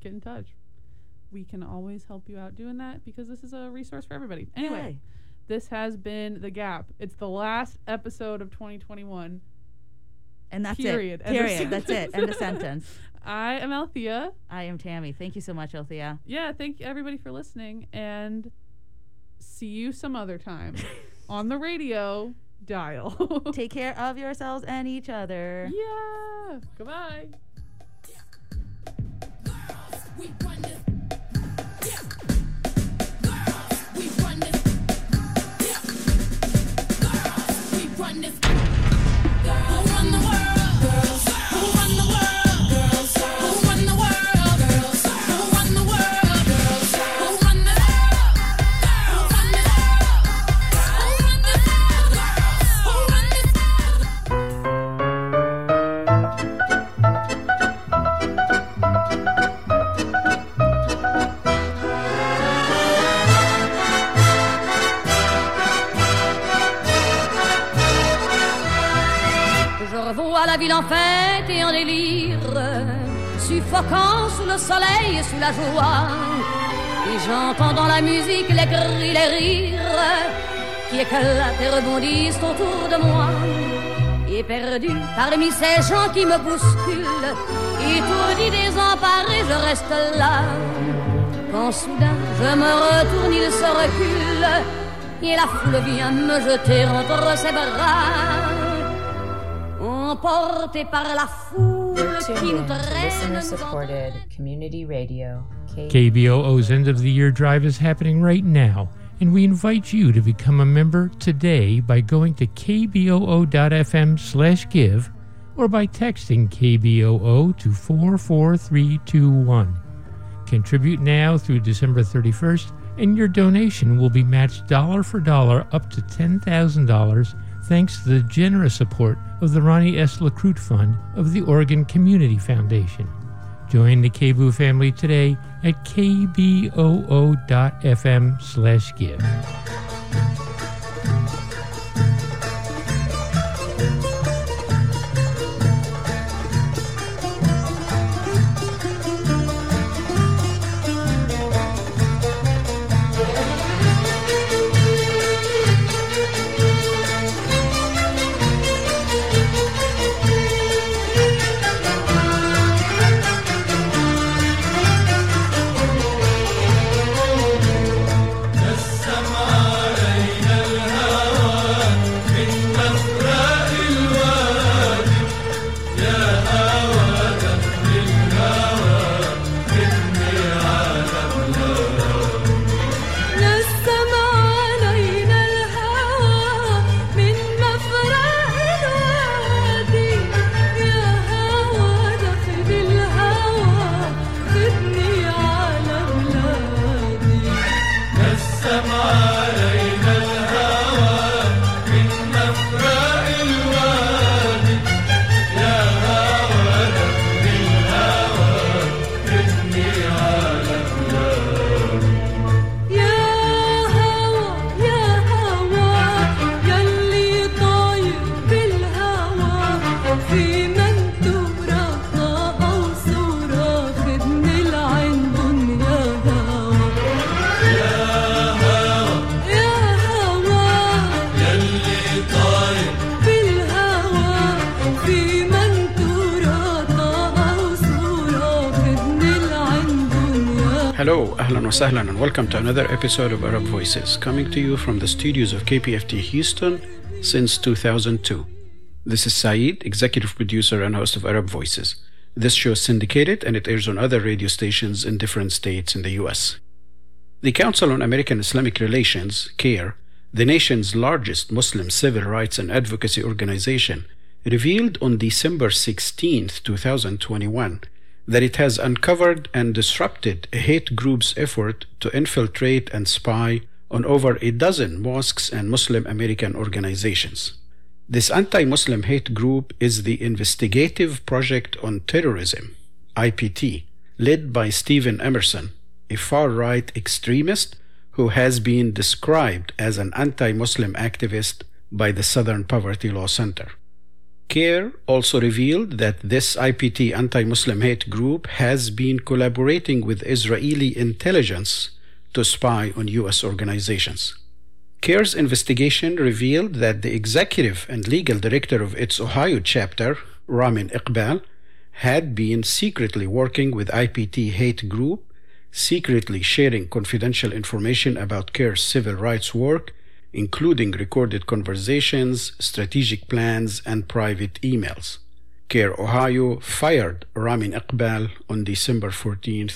get in touch. We can always help you out doing that because this is a resource for everybody. Anyway, this has been The Gap. It's the last episode of 2021. And that's Period. it. Period. That's it. End of sentence. I am Althea. I am Tammy. Thank you so much, Althea. Yeah, thank everybody for listening, and see you some other time on the radio dial. Take care of yourselves and each other. Yeah. Goodbye. We run this. Yeah. Girls, we run this. Yeah. Girls, we run this. Girls, who run the world? Girls, who run the world? Girls, who run the world? Girls, who run the world? Girls, who run the world? Who run the world? Who run this? Je revois la ville en fête et en délire, suffoquant sous le soleil et sous la joie. Et j'entends dans la musique les cris, les rires qui éclatent et rebondissent autour de moi. Et perdu parmi ces gens qui me bousculent, étourdi, désemparé, je reste là. Quand soudain je me retourne, il se recule et la foule vient me jeter entre ses bras. Emporté par la foule qui nous traîne. Listener-supported community radio. KBOO's end of the year drive is happening right now, and we invite you to become a member today by going to kboo.fm/give or by texting KBOO to 44321. Contribute now through December 31st, and your donation will be matched dollar for dollar up to $10,000 thanks to the generous support of the Ronnie S. LaCroute Fund of the Oregon Community Foundation. Join the KBOO family today at kboo.fm/give. Hello, ahlan wa sahlan, and welcome to another episode of Arab Voices, coming to you from the studios of KPFT Houston since 2002. This is Saeed, executive producer and host of Arab Voices. This show is syndicated and it airs on other radio stations in different states in the U.S. The Council on American Islamic Relations, CAIR, the nation's largest Muslim civil rights and advocacy organization, revealed on December 16, 2021, that it has uncovered and disrupted a hate group's effort to infiltrate and spy on over a dozen mosques and Muslim American organizations. This anti-Muslim hate group is the Investigative Project on Terrorism, IPT, led by Stephen Emerson, a far-right extremist who has been described as an anti-Muslim activist by the Southern Poverty Law Center. CARE also revealed that this IPT anti-Muslim hate group has been collaborating with Israeli intelligence to spy on U.S. organizations. CARE's investigation revealed that the executive and legal director of its Ohio chapter, Ramin Iqbal, had been secretly working with IPT hate group, secretly sharing confidential information about CARE's civil rights work, including recorded conversations, strategic plans, and private emails. CARE Ohio fired Ramin Iqbal on December 14,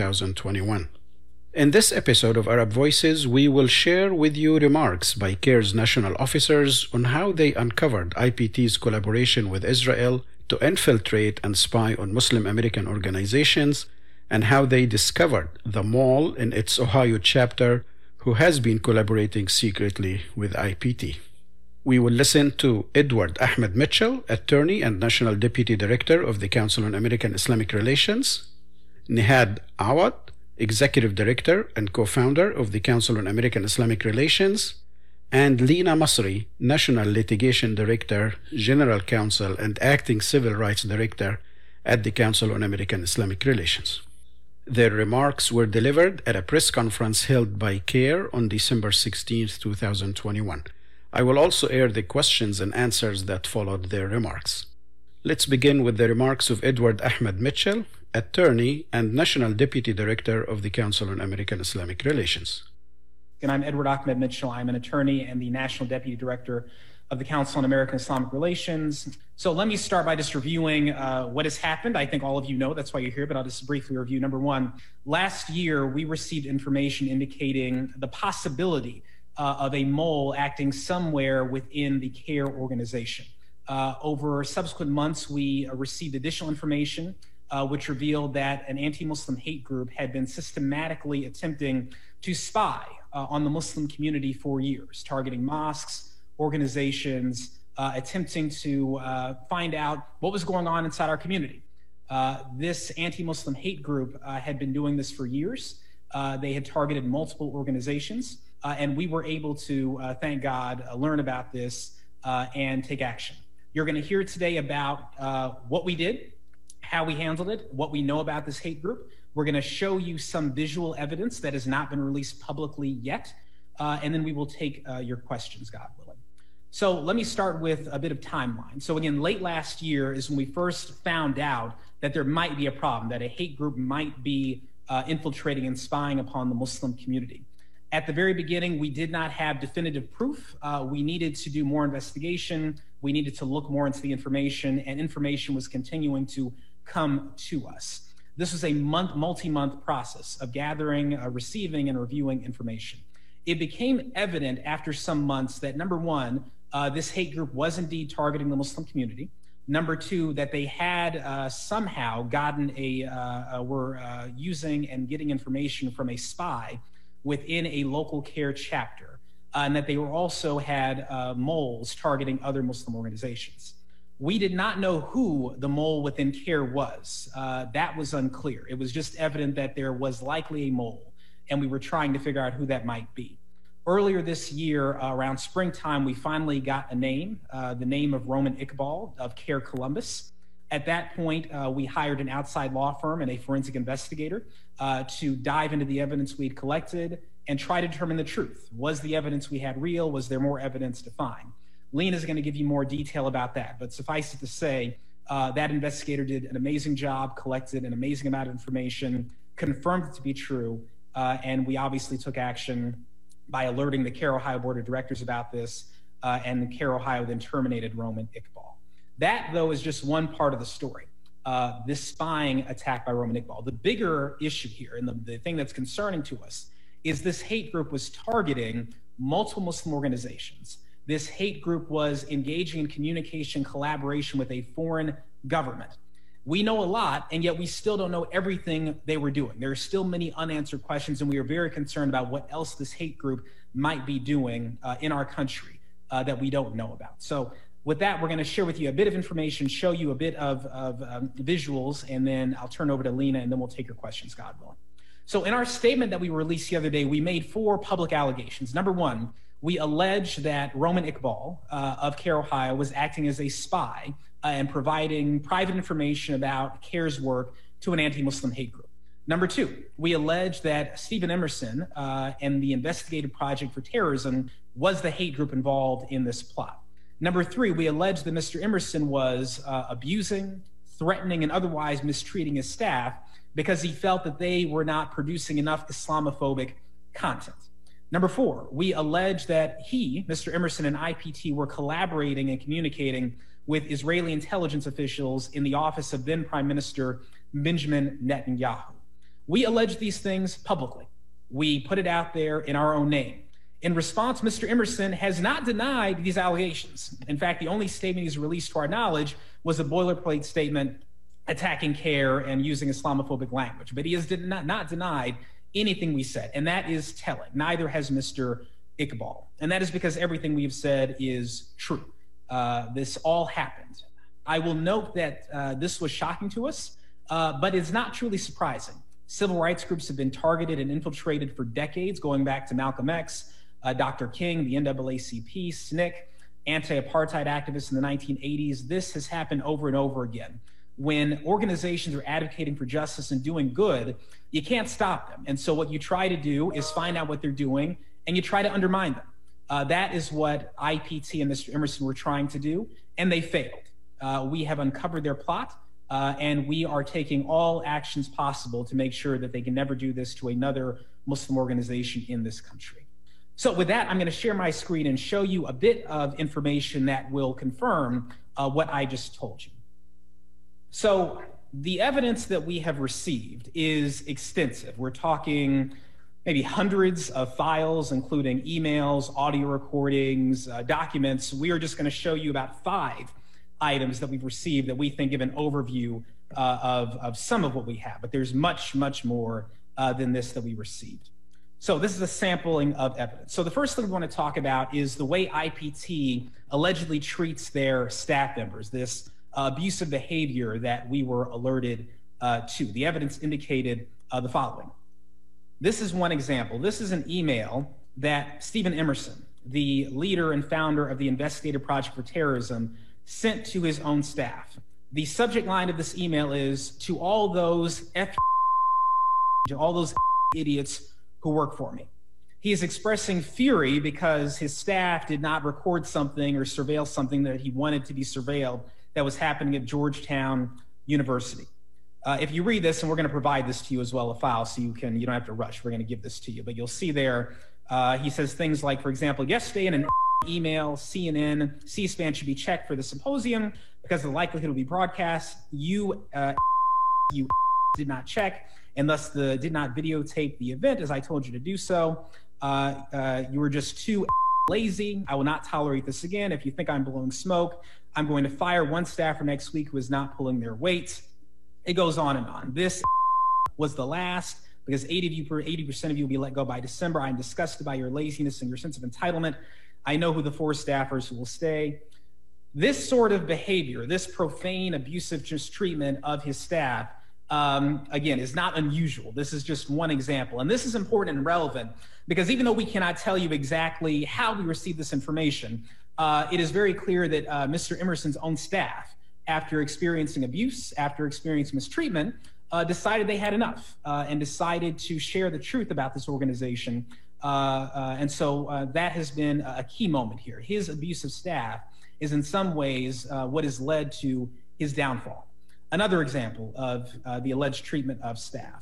2021. In this episode of Arab Voices, we will share with you remarks by CARE's national officers on how they uncovered IPT's collaboration with Israel to infiltrate and spy on Muslim American organizations, and how they discovered the mole in its Ohio chapter who has been collaborating secretly with IPT. We will listen to Edward Ahmed Mitchell, attorney and national deputy director of the Council on American Islamic Relations, Nihad Awad, executive director and co-founder of the Council on American Islamic Relations, and Lina Masri, National Litigation Director, General Counsel, and Acting Civil Rights Director at the Council on American Islamic Relations. Their remarks were delivered at a press conference held by CARE on December 16, 2021. I will also air the questions and answers that followed their remarks. Let's begin with the remarks of Edward Ahmed Mitchell, attorney and National Deputy Director of the Council on American Islamic Relations. And I'm Edward Ahmed Mitchell. I'm an attorney and the National Deputy Director of the Council on American Islamic Relations. So let me start by just reviewing what has happened. I think all of you know, that's why you're here, but I'll just briefly review. Number one, last year we received information indicating the possibility of a mole acting somewhere within the CARE organization. Over subsequent months, we received additional information which revealed that an anti-Muslim hate group had been systematically attempting to spy on the Muslim community for years, targeting mosques, organizations, attempting to find out what was going on inside our community. This anti-Muslim hate group had been doing this for years. They had targeted multiple organizations, and we were able to, thank God, learn about this and take action. You're going to hear today about what we did, how we handled it, what we know about this hate group. We're going to show you some visual evidence that has not been released publicly yet, and then we will take your questions, God willing. So let me start with a bit of timeline. So again, late last year is when we first found out that there might be a problem, that a hate group might be infiltrating and spying upon the Muslim community. At the very beginning, we did not have definitive proof. We needed to do more investigation. We needed to look more into the information, and information was continuing to come to us. This was a multi-month process of gathering, receiving, and reviewing information. It became evident after some months that, number one, this hate group was indeed targeting the Muslim community. Number two, that they had somehow gotten were using and getting information from a spy within a local CARE chapter, and that they were also had moles targeting other Muslim organizations. We did not know who the mole within CARE was. That was unclear. It was just evident that there was likely a mole, and we were trying to figure out who that might be. Earlier this year, around springtime, we finally got a name, the name of Roman Iqbal of CARE Columbus. At that point, we hired an outside law firm and a forensic investigator to dive into the evidence we'd collected and try to determine the truth. Was the evidence we had real? Was there more evidence to find? Lena is going to give you more detail about that, but suffice it to say, that investigator did an amazing job, collected an amazing amount of information, confirmed it to be true, and we obviously took action by alerting the CARE Ohio Board of Directors about this, and CARE Ohio then terminated Roman Iqbal. That, though, is just one part of the story, this spying attack by Roman Iqbal. The bigger issue here, and the thing that's concerning to us, is this hate group was targeting multiple Muslim organizations. This hate group was engaging in communication, collaboration with a foreign government. We know a lot, and yet we still don't know everything they were doing. There are still many unanswered questions, and we are very concerned about what else this hate group might be doing in our country that we don't know about. So with that, we're going to share with you a bit of information, show you a bit of visuals, and then I'll turn over to Lena, and then we'll take your questions, God willing. So in our statement that we released the other day, we made 4 public allegations. Number one, We allege that Roman Iqbal of CARE Ohio was acting as a spy and providing private information about CARE's work to an anti-Muslim hate group. Number two, we allege that Stephen Emerson and the Investigative Project for Terrorism was the hate group involved in this plot. Number three, we allege that Mr. Emerson was abusing, threatening, and otherwise mistreating his staff because he felt that they were not producing enough Islamophobic content. Number four, we allege that he, Mr. Emerson, and IPT were collaborating and communicating with Israeli intelligence officials in the office of then Prime Minister Benjamin Netanyahu. We allege these things publicly. We put it out there in our own name. In response, Mr. Emerson has not denied these allegations. In fact, the only statement he's released to our knowledge was a boilerplate statement attacking CARE and using Islamophobic language. But he has not denied anything we said, and that is telling. Neither has Mr. Iqbal. And that is because everything we have said is true. This all happened. I will note that this was shocking to us, but it's not truly surprising. Civil rights groups have been targeted and infiltrated for decades, going back to Malcolm X, Dr. King, the NAACP, SNCC, anti-apartheid activists in the 1980s. This has happened over and over again. When organizations are advocating for justice and doing good, you can't stop them. And so what you try to do is find out what they're doing, and you try to undermine them. That is what IPT and Mr. Emerson were trying to do, and they failed. We have uncovered their plot, and we are taking all actions possible to make sure that they can never do this to another Muslim organization in this country. So with that, I'm going to share my screen and show you a bit of information that will confirm what I just told you. So the evidence that we have received is extensive. We're talking maybe hundreds of files, including emails, audio recordings, documents. We are just going to show you about 5 items that we've received that we think give an overview of some of what we have. But there's much, much more than this that we received. So this is a sampling of evidence. So the first thing we want to talk about is the way IPT allegedly treats their staff members, this abusive behavior that we were alerted to. The evidence indicated the following. This is one example. This is an email that Stephen Emerson, the leader and founder of the Investigative Project for Terrorism, sent to his own staff. The subject line of this email is, to all those idiots who work for me. He is expressing fury because his staff did not record something or surveil something that he wanted to be surveilled that was happening at Georgetown University. If you read this, and we're going to provide this to you as well, a file, so you don't have to rush. We're going to give this to you, but you'll see there, he says things like, for example, yesterday in an email, CNN, C-SPAN should be checked for the symposium because of the likelihood it will be broadcast. You did not check, and thus did not videotape the event as I told you to do so. You were just too lazy. I will not tolerate this again. If you think I'm blowing smoke, I'm going to fire one staffer next week who is not pulling their weight. It goes on and on. This was the last, because 80% of you will be let go by December. I'm disgusted by your laziness and your sense of entitlement. I know who the 4 staffers who will stay. This sort of behavior, this profane, abusive mistreatment of his staff, again, is not unusual. This is just one example. And this is important and relevant because even though we cannot tell you exactly how we received this information, it is very clear that Mr. Emerson's own staff, after experiencing abuse, after experiencing mistreatment, decided they had enough and decided to share the truth about this organization. And so that has been a key moment here. His abusive staff is in some ways what has led to his downfall. Another example of the alleged treatment of staff.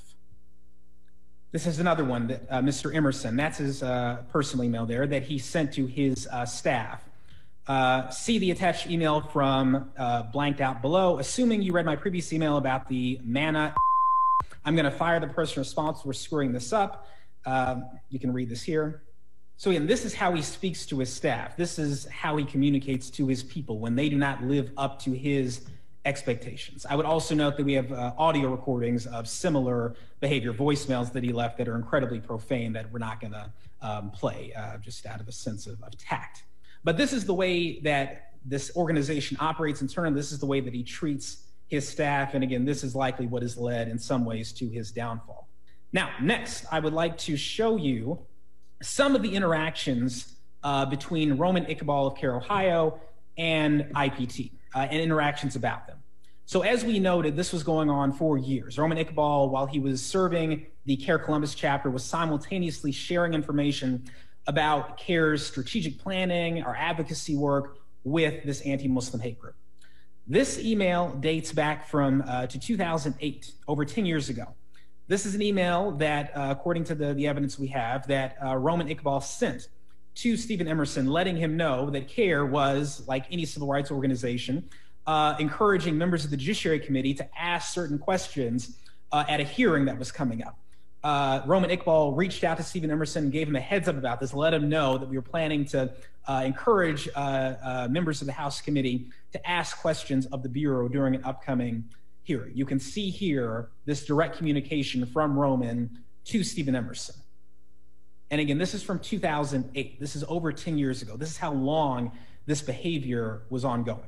This is another one that Mr. Emerson, that's his personal email there, that he sent to his staff. See the attached email from blanked out below. Assuming you read my previous email about the manna, I'm going to fire the person responsible for screwing this up. You can read this here. So again, this is how he speaks to his staff. This is how he communicates to his people when they do not live up to his expectations. I would also note that we have audio recordings of similar behavior, voicemails that he left that are incredibly profane that we're not going to play just out of a sense of tact. But this is the way that this organization operates internally. This is the way that he treats his staff. And again, this is likely what has led in some ways to his downfall. Now, next, I would like to show you some of the interactions between Roman Iqbal of CARE Ohio and IPT and interactions about them. So as we noted, this was going on for years. Roman Iqbal, while he was serving the CARE Columbus chapter, was simultaneously sharing information about CARE's strategic planning, our advocacy work with this anti-Muslim hate group. This email dates back from to 2008, over 10 years ago. This is an email that, according to the evidence we have, that Roman Iqbal sent to Stephen Emerson, letting him know that CARE was, like any civil rights organization, encouraging members of the Judiciary Committee to ask certain questions at a hearing that was coming up. Roman Iqbal reached out to Stephen Emerson and gave him a heads up about this, let him know that we were planning to encourage members of the House Committee to ask questions of the Bureau during an upcoming hearing. You can see here this direct communication from Roman to Stephen Emerson. And again, this is from 2008. This is over 10 years ago. This is how long this behavior was ongoing.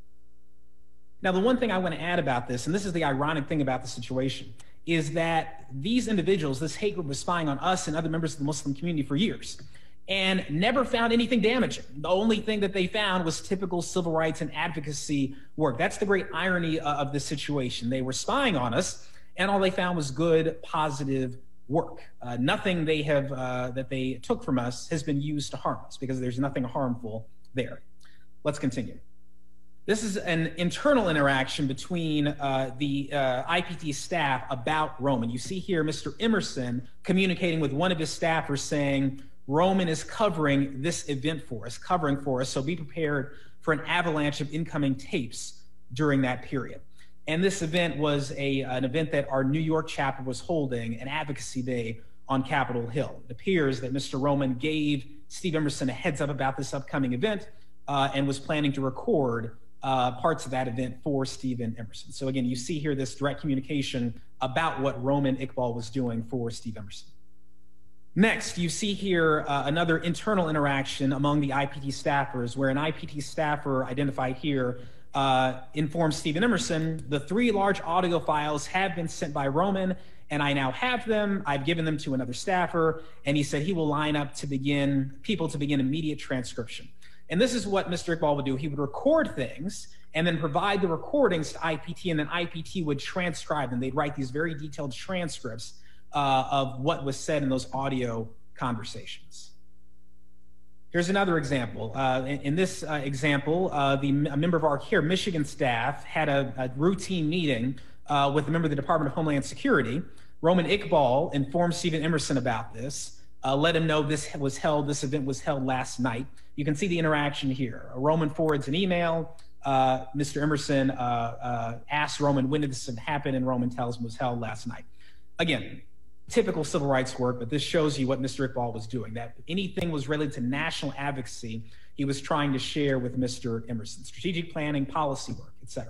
Now, the one thing I want to add about this, and this is the ironic thing about the situation, is that these individuals, this hate group, was spying on us and other members of the Muslim community for years and never found anything damaging. The only thing that they found was typical civil rights and advocacy work. That's the great irony of this situation. They were spying on us, and all they found was good, positive work. Nothing they have that they took from us has been used to harm us, because there's nothing harmful there. Let's continue. This is an internal interaction between the IPT staff about Roman. You see here Mr. Emerson communicating with one of his staffers saying, Roman is covering this event for us, so be prepared for an avalanche of incoming tapes during that period. And this event was an event that our New York chapter was holding, an advocacy day on Capitol Hill. It appears that Mr. Roman gave Steve Emerson a heads up about this upcoming event and was planning to record parts of that event for Stephen Emerson. So again, you see here this direct communication about what Roman Iqbal was doing for Steve Emerson. Next, you see here another internal interaction among the IPT staffers, where an IPT staffer identified here informed Stephen Emerson, the 3 large audio files have been sent by Roman, and I now have them. I've given them to another staffer, and he said he will line up to begin immediate transcription. And this is what Mr. Iqbal would do. He would record things and then provide the recordings to IPT, and then IPT would transcribe them. They'd write these very detailed transcripts of what was said in those audio conversations. Here's another example. In this example, a member of our CARE Michigan staff had a routine meeting with a member of the Department of Homeland Security. Roman Iqbal informed Stephen Emerson about this, let him know this event was held last night. You can see the interaction here. Roman forwards an email. Mr. Emerson asks Roman, when did this happen? And Roman tells him it was held last night. Again, typical civil rights work, but this shows you what Mr. Iqbal was doing, that anything was related to national advocacy, he was trying to share with Mr. Emerson, strategic planning, policy work, etc.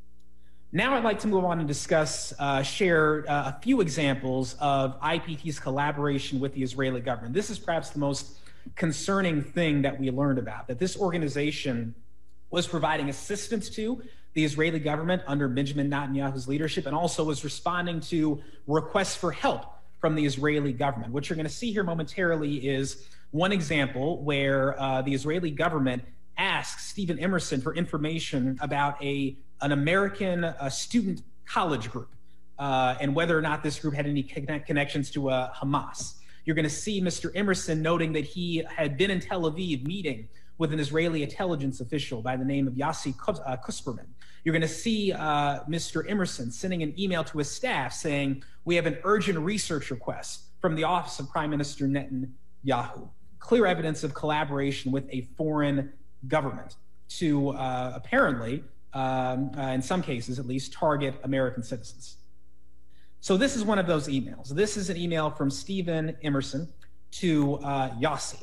Now I'd like to move on and discuss, share a few examples of IPT's collaboration with the Israeli government. This is perhaps the most concerning thing that we learned about, that this organization was providing assistance to the Israeli government under Benjamin Netanyahu's leadership, and also was responding to requests for help from the Israeli government. What you're going to see here momentarily is one example where the Israeli government asked Stephen Emerson for information about an American student college group and whether or not this group had any connections to Hamas. You're going to see Mr. Emerson noting that he had been in Tel Aviv meeting with an Israeli intelligence official by the name of Yossi Kusperman. You're going to see Mr. Emerson sending an email to his staff saying, we have an urgent research request from the Office of Prime Minister Netanyahu. Clear evidence of collaboration with a foreign government to apparently, in some cases at least, target American citizens. So this is one of those emails. This is an email from Stephen Emerson to Yossi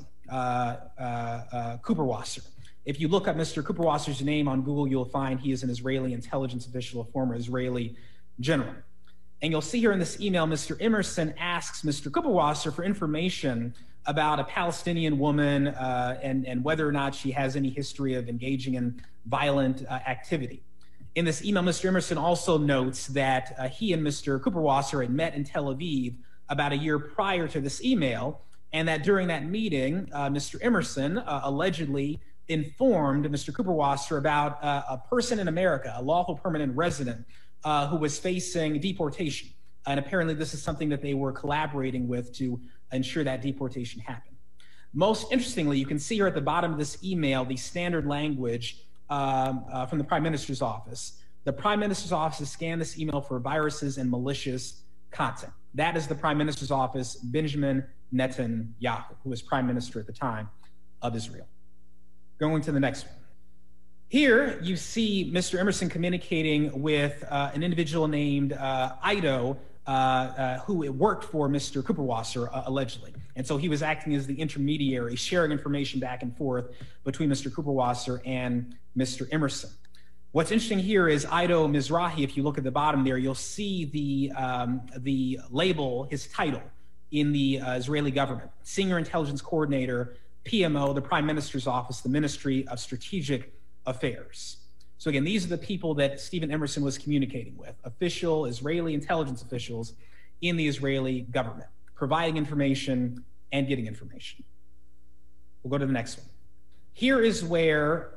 Kuperwasser. If you look up Mr. Kuperwasser's name on Google, you'll find he is an Israeli intelligence official, a former Israeli general. And you'll see here in this email, Mr. Emerson asks Mr. Kuperwasser for information about a Palestinian woman and whether or not she has any history of engaging in violent activity. In this email, Mr. Emerson also notes that he and Mr. Kuperwasser had met in Tel Aviv about a year prior to this email, and that during that meeting, Mr. Emerson allegedly informed Mr. Cooperwasser about a person in America, a lawful permanent resident, who was facing deportation. And apparently this is something that they were collaborating with to ensure that deportation happened. Most interestingly, you can see here at the bottom of this email, the standard language from the Prime Minister's office. The Prime Minister's office has scanned this email for viruses and malicious content. That is the Prime Minister's office, Benjamin Netanyahu, who was Prime Minister at the time of Israel. Going to the next one. Here you see Mr. Emerson communicating with an individual named Ido, who worked for Mr. Cooperwasser, allegedly. And so he was acting as the intermediary, sharing information back and forth between Mr. Cooperwasser and Mr. Emerson. What's interesting here is Ido Mizrahi. If you look at the bottom there, you'll see the label, his title in the Israeli government, Senior Intelligence Coordinator, PMO, the Prime Minister's Office, the Ministry of Strategic Affairs. So again, these are the people that Stephen Emerson was communicating with, official Israeli intelligence officials in the Israeli government, providing information and getting information. We'll go to the next one. Here is where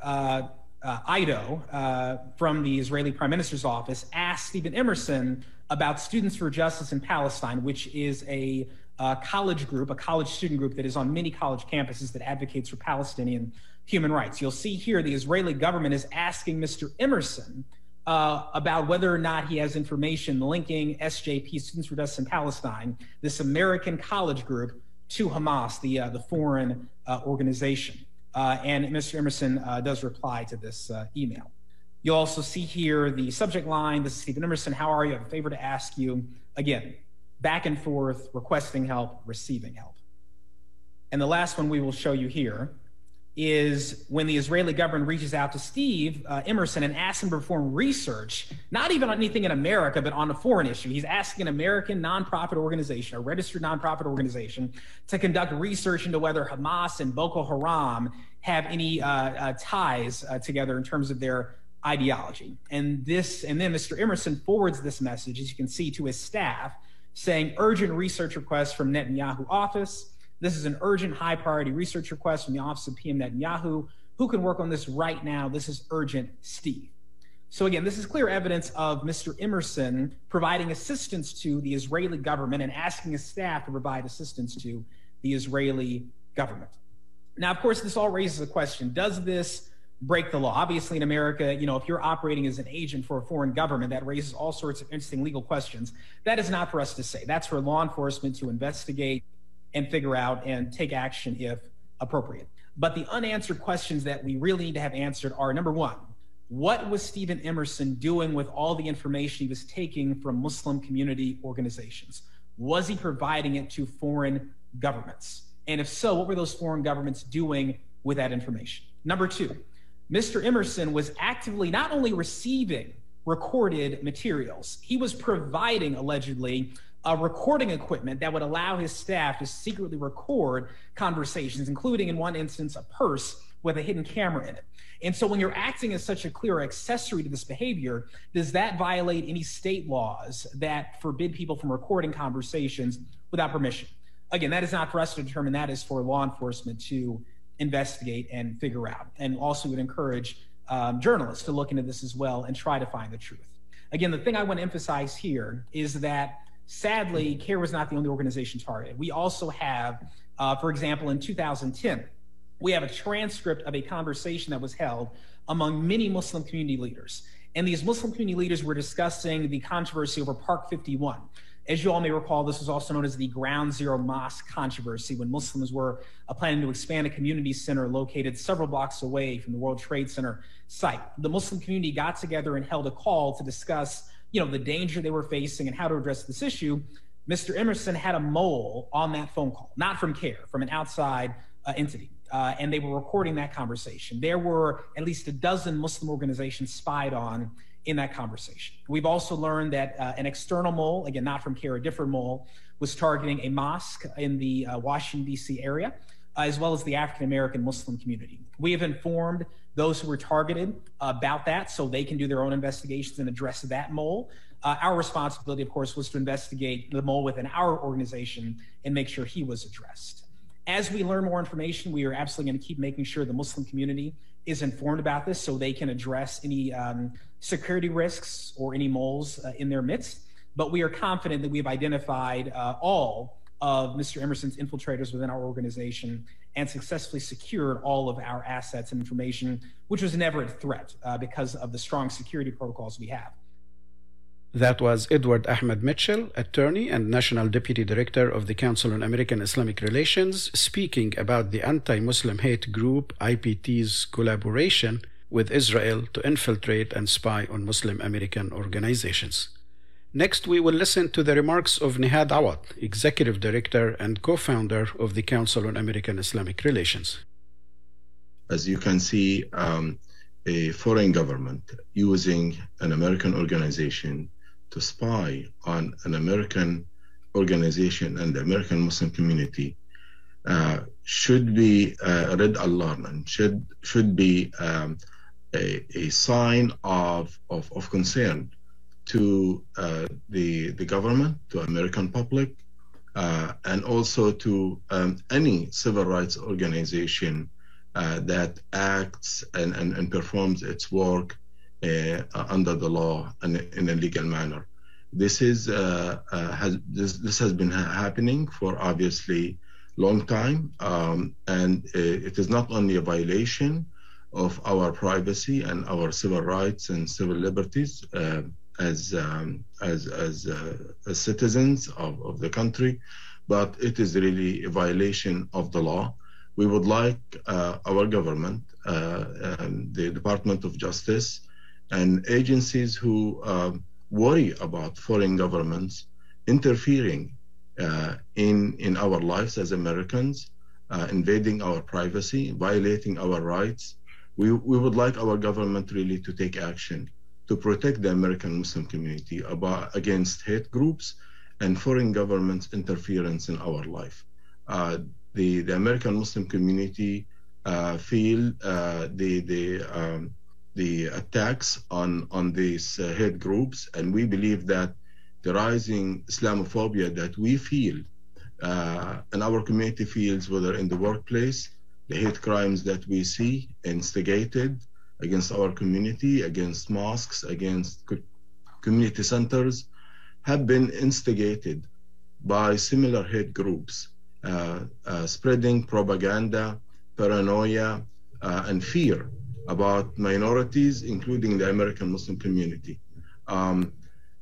Ido from the Israeli Prime Minister's office asked Stephen Emerson about Students for Justice in Palestine, which is a college group, a college student group that is on many college campuses that advocates for Palestinian human rights. You'll see here the Israeli government is asking Mr. Emerson about whether or not he has information linking SJP, Students for Justice in Palestine, this American college group, to Hamas, the foreign organization. And Mr. Emerson does reply to this email. You'll also see here the subject line. This is Stephen Emerson. How are you? I have a favor to ask you. Again, back and forth, requesting help, receiving help. And the last one we will show you here is when the Israeli government reaches out to Steve Emerson and asks him to perform research, not even on anything in America, but on a foreign issue. He's asking an American nonprofit organization, a registered nonprofit organization, to conduct research into whether Hamas and Boko Haram have any ties together in terms of their ideology. And then Mr. Emerson forwards this message, as you can see, to his staff, saying urgent research request from Netanyahu office. This is an urgent high priority research request from the office of PM Netanyahu. Who can work on this right now? This is urgent, Steve. So again, this is clear evidence of Mr. Emerson providing assistance to the Israeli government and asking his staff to provide assistance to the Israeli government. Now, of course, this all raises a question. Does this break the law? Obviously, in America, if you're operating as an agent for a foreign government, that raises all sorts of interesting legal questions. That is not for us to say. That's for law enforcement to investigate and figure out and take action if appropriate. But the unanswered questions that we really need to have answered are, number one, what was Stephen Emerson doing with all the information he was taking from Muslim community organizations? Was he providing it to foreign governments? And if so, what were those foreign governments doing with that information? Number two, Mr. Emerson was actively not only receiving recorded materials, he was providing, allegedly, recording equipment that would allow his staff to secretly record conversations, including in one instance, a purse with a hidden camera in it. And so when you're acting as such a clear accessory to this behavior, does that violate any state laws that forbid people from recording conversations without permission? Again, that is not for us to determine. That is for law enforcement to investigate and figure out. And also would encourage journalists to look into this as well and try to find the truth. Again, the thing I want to emphasize here is that sadly, CARE was not the only organization targeted. We also have, for example, in 2010, we have a transcript of a conversation that was held among many Muslim community leaders. And these Muslim community leaders were discussing the controversy over Park 51. As you all may recall, this was also known as the Ground Zero Mosque controversy, when Muslims were planning to expand a community center located several blocks away from the World Trade Center site. The Muslim community got together and held a call to discuss the danger they were facing and how to address this issue. Mr. Emerson had a mole on that phone call, not from CARE, from an outside entity. And they were recording that conversation. There were at least a dozen Muslim organizations spied on in that conversation. We've also learned that an external mole, again, not from CARE, a different mole, was targeting a mosque in the Washington, D.C. area, as well as the African-American Muslim community. We have informed those who were targeted about that so they can do their own investigations and address that mole. Our responsibility, of course, was to investigate the mole within our organization and make sure he was addressed. As we learn more information, we are absolutely going to keep making sure the Muslim community is informed about this so they can address any security risks or any moles in their midst. But we are confident that we have identified all of Mr. Emerson's infiltrators within our organization and successfully secured all of our assets and information, which was never a threat because of the strong security protocols we have. That was Edward Ahmed Mitchell, attorney and National Deputy Director of the Council on American Islamic Relations, speaking about the anti-Muslim hate group IPT's collaboration with Israel to infiltrate and spy on Muslim American organizations. Next, we will listen to the remarks of Nihad Awad, Executive Director and co-founder of the Council on American Islamic Relations. As you can see, a foreign government using an American organization to spy on an American organization and the American Muslim community should be a red alarm and should be a sign of concern to the government, to American public, and also to any civil rights organization that acts and performs its work under the law and in a legal manner. This has been happening for obviously long time, and it is not only a violation of our privacy and our civil rights and civil liberties as citizens of the country, but it is really a violation of the law. We would like our government, the Department of Justice, and agencies who worry about foreign governments interfering in our lives as Americans, invading our privacy, violating our rights. We would like our government really to take action to protect the American Muslim community against hate groups and foreign governments' interference in our life. The American Muslim community feel the attacks on these hate groups, and we believe that the rising Islamophobia that we feel and our community feels, whether in the workplace, the hate crimes that we see instigated against our community, against mosques, against community centers, have been instigated by similar hate groups, spreading propaganda, paranoia, and fear about minorities, including the American Muslim community. I'm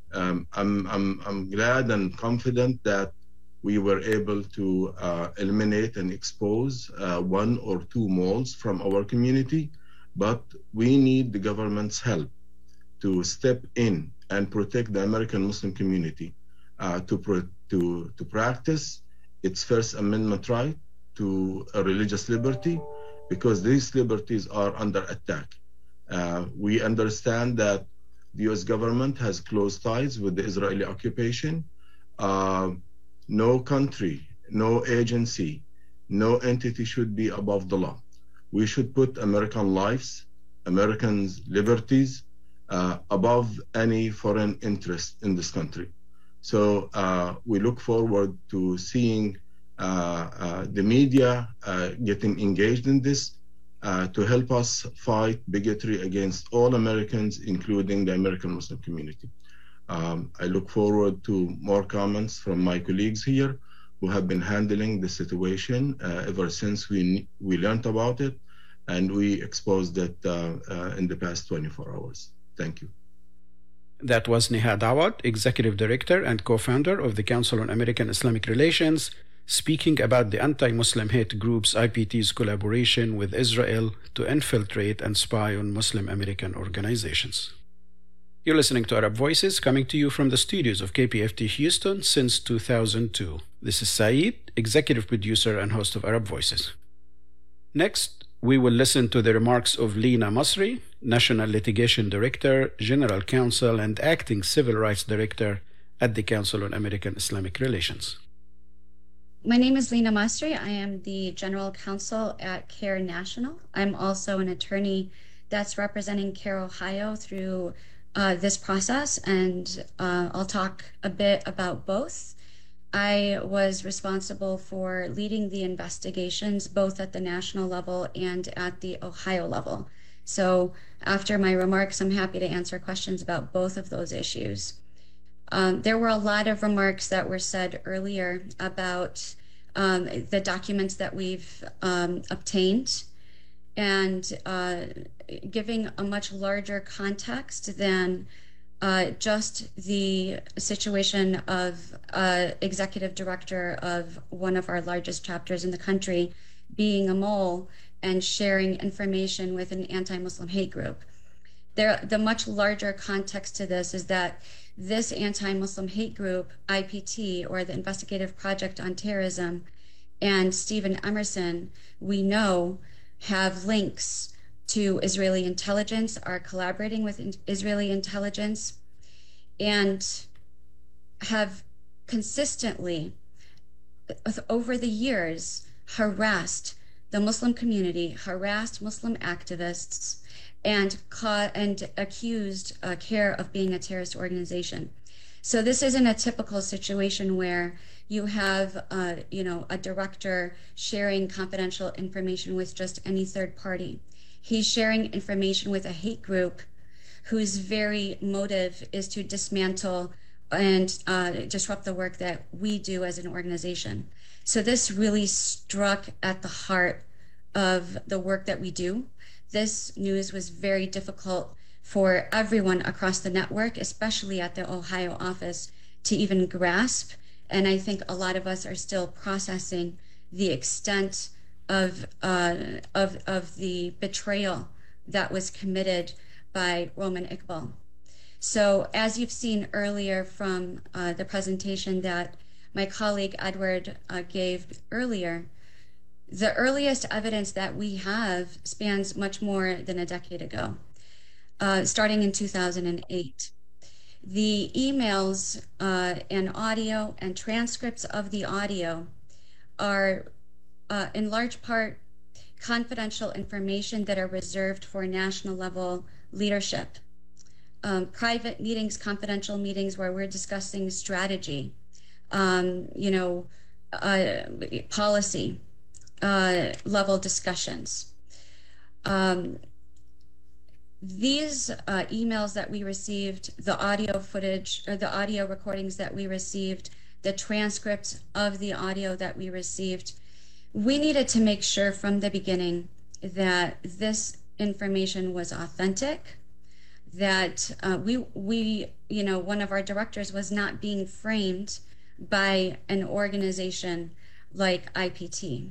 glad and confident that we were able to eliminate and expose one or two moles from our community, but we need the government's help to step in and protect the American Muslim community, to practice its First Amendment right to a religious liberty, because these liberties are under attack. We understand that the U.S. government has close ties with the Israeli occupation. No country, no agency, no entity should be above the law. We should put American lives, Americans' liberties above any foreign interest in this country. So we look forward to seeing the media getting engaged in this to help us fight bigotry against all Americans, including the American Muslim community. I look forward to more comments from my colleagues here who have been handling the situation ever since we learned about it and we exposed it in the past 24 hours. Thank you. That was Nihad Awad, Executive Director and co-founder of the Council on American Islamic Relations, speaking about the anti-Muslim hate group's IPT's collaboration with Israel to infiltrate and spy on Muslim American organizations. You're listening to Arab Voices, coming to you from the studios of KPFT Houston since 2002. This is Saeed, Executive Producer and host of Arab Voices. Next, we will listen to the remarks of Lina Masri, National Litigation Director, General Counsel, and Acting Civil Rights Director at the Council on American Islamic Relations. My name is Lina Masri. I am the General Counsel at CARE National. I'm also an attorney that's representing CARE Ohio through this process, and I'll talk a bit about both. I was responsible for leading the investigations both at the national level and at the Ohio level. So after my remarks, I'm happy to answer questions about both of those issues. There were a lot of remarks that were said earlier about the documents that we've obtained, and giving a much larger context than just the situation of executive director of one of our largest chapters in the country being a mole and sharing information with an anti-Muslim hate group. The much larger context to this is that this anti-Muslim hate group, IPT, or the Investigative Project on Terrorism, and Stephen Emerson, we know, have links to Israeli intelligence, are collaborating with Israeli intelligence, and have consistently, over the years, harassed the Muslim community, harassed Muslim activists, and accused CAIR of being a terrorist organization. So this isn't a typical situation where you have, a director sharing confidential information with just any third party. He's sharing information with a hate group whose very motive is to dismantle and disrupt the work that we do as an organization. So this really struck at the heart of the work that we do. This news was very difficult for everyone across the network, especially at the Ohio office, to even grasp. And I think a lot of us are still processing the extent of the betrayal that was committed by Roman Iqbal. So as you've seen earlier from the presentation that my colleague Edward gave earlier, the earliest evidence that we have spans much more than a decade ago, starting in 2008. The emails and audio and transcripts of the audio are in large part confidential information that are reserved for national level leadership. Private meetings, confidential meetings where we're discussing strategy, policy level discussions. These emails that we received, the audio footage or the audio recordings that we received, the transcripts of the audio that we received, we needed to make sure from the beginning that this information was authentic, that one of our directors was not being framed by an organization like IPT.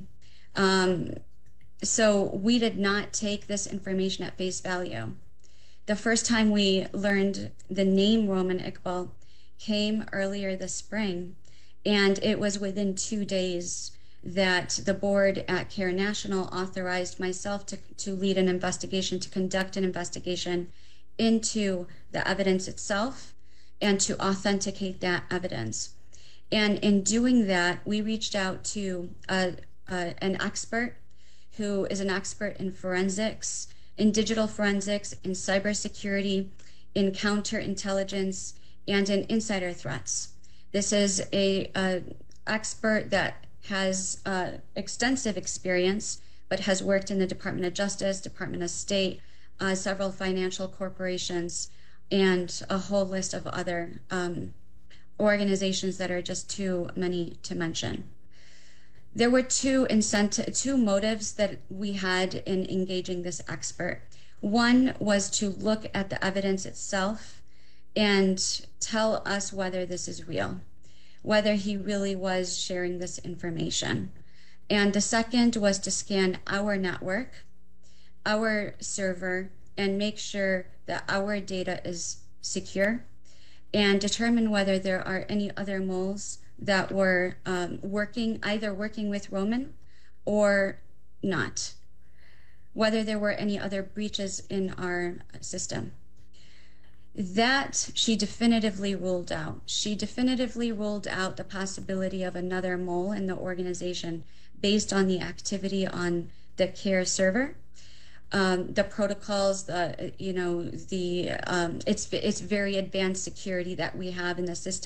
So we did not take this information at face value. The first time we learned the name Roman Iqbal came earlier this spring, and it was within 2 days that the board at CAIR National authorized myself to lead an investigation, to conduct an investigation into the evidence itself and to authenticate that evidence. And in doing that, we reached out to an expert who is an expert in forensics, in digital forensics, in cybersecurity, in counterintelligence, and in insider threats. This is a expert that has extensive experience, but has worked in the Department of Justice, Department of State, several financial corporations, and a whole list of other organizations that are just too many to mention. There were two motives that we had in engaging this expert. One was to look at the evidence itself and tell us whether this is real, whether he really was sharing this information. And the second was to scan our network, our server, and make sure that our data is secure, and determine whether there are any other moles that were either working with Roman or not, whether there were any other breaches in our system. That she definitively ruled out. She definitively ruled out the possibility of another mole in the organization based on the activity on the CAIR server. The protocols, it's very advanced security that we have in the system